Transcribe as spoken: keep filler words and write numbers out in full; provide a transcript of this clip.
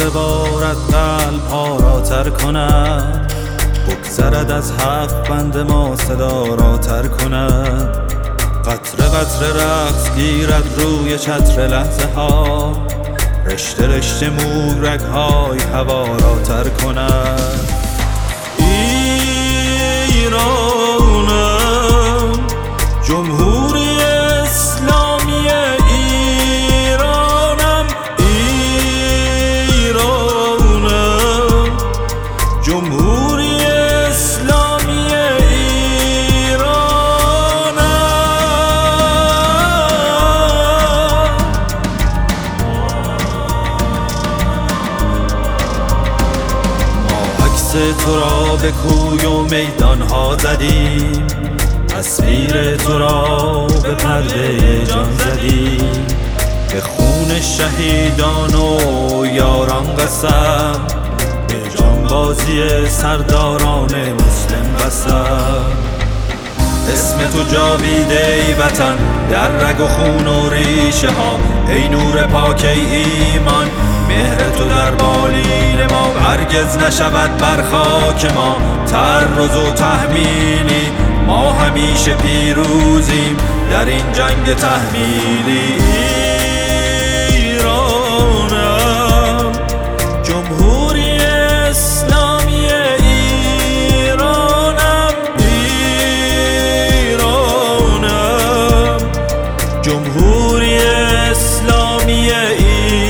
ببارد قلب ها را تر کند، بگذرد از هفت بند ما صدا را تر کند. قطره قطره رقص گیرد روی چتر لحظه ها، رشته رشته موج رگ های هوا را تر کند. ایرانم جمهوری اسلامی ایرانم، ایرانم جمهوری اسلامی ایرانم. ما عکس تو را به کوی و میدان ها زدیم، تصویر تو را به پرده جان زدیم. به خون شهیدان و یاران قسم، به جانبازی سرداران مسلم قسم. اسم تو جاویده ای وطن در رگ و خون و ریشه ها، ای نور پاک ای ایمان، مهر تو در بالین ما هرگز نشود بر خاک ما. تعرض و تحمیلی ما همیشه پیروزیم در این جنگ تحمیلی. ایرانم جمهوری اسلامی ایرانم، ایرانم جمهوری اسلامی ایرانم.